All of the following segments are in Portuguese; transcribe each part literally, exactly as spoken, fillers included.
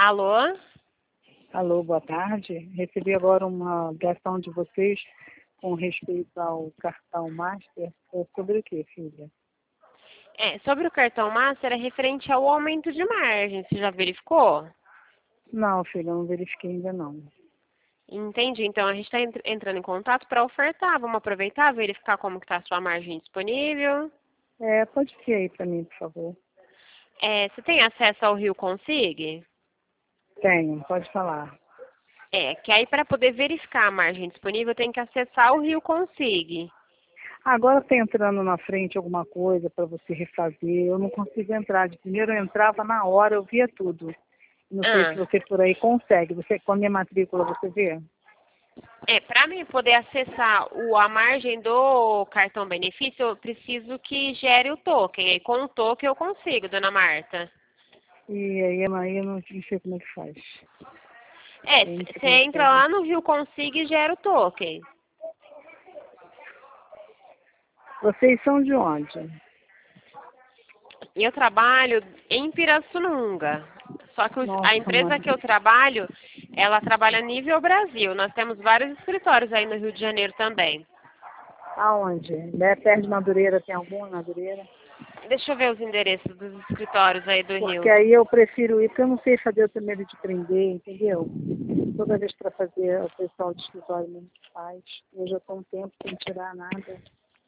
Alô? Alô, boa tarde. Recebi agora uma ligação de vocês com respeito ao cartão Master. É sobre o que, filha? É, sobre o cartão Master é referente ao aumento de margem. Você já verificou? Não, filha, eu não verifiquei ainda não. Entendi. Então a gente está entrando em contato para ofertar. Vamos aproveitar, verificar como está a sua margem disponível. É, pode ser aí para mim, por favor. É, você tem acesso ao Rio Consig? Tenho, pode falar. É, que aí para poder verificar a margem disponível tem que acessar o Rio Consig. Agora está entrando na frente alguma coisa para você refazer. Eu não consigo entrar. De primeiro eu entrava na hora, eu via tudo. Não sei se Ah, você por aí consegue. Você, com a minha matrícula, você vê? é, para mim poder acessar o, a margem do cartão benefício, eu preciso que gere o token. Aí com o token eu consigo, dona Marta. E aí, aí eu não, não sei como é que faz. É, Eu não sei você como é que entra faz lá isso. no Rio Consig e gera o token. Vocês são de onde? Eu trabalho em Pirassununga. Só que os- a Nossa, empresa mãe. que eu trabalho, ela trabalha a nível Brasil. Nós temos vários escritórios aí no Rio de Janeiro também. Aonde? Né? Perto de Madureira, tem algum em Madureira? Deixa eu ver os endereços dos escritórios aí do Porque Rio. aí eu prefiro ir, porque eu não sei fazer, eu tenho medo de prender, entendeu? Toda vez para fazer, o pessoal do escritório mesmo que faz. Eu já estou um tempo sem tirar nada.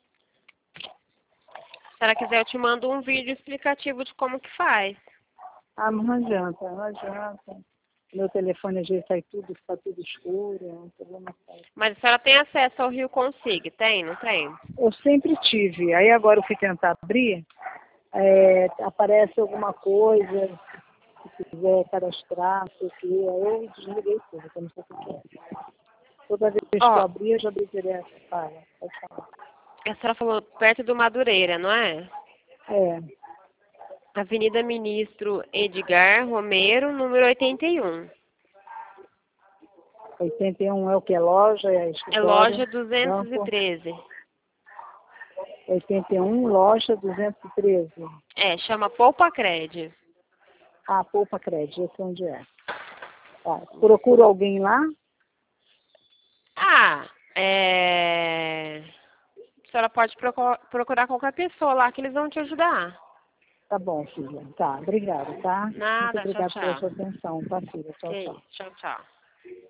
Se ela quiser, eu te mando um vídeo explicativo de como que faz. Ah, mas não adianta, não adianta. Meu telefone às vezes sai tudo, fica tudo escuro, é um problema sério. Mas a senhora tem acesso ao Rio Consig? Tem, não tem? Eu sempre tive, aí agora eu fui tentar abrir, é, aparece alguma coisa, se quiser cadastrar, não sei o quê, aí eu desliguei tudo, que eu não sei o que é. Toda vez que eu Ó, abri, eu já abri direto. Fala, pode falar. a senhora falou perto do Madureira, não é? É, Avenida Ministro Edgar Romero, número oitenta e um. oitenta e um é o que? Loja, é É escritório, loja duzentos e banco. treze. oitenta e um, loja duzentos e treze. É, chama Poupa Cred. Ah, Poupa Crédito, esse é onde é. Tá. Procuro alguém lá? Ah, é... A senhora pode procu- procurar qualquer pessoa lá que eles vão te ajudar. Tá bom, filha. Tá, obrigada, tá? Muito Nada, tchau, obrigada pela tchau. sua atenção, tá, filha? Tchau, Que tchau. isso, tchau, tchau.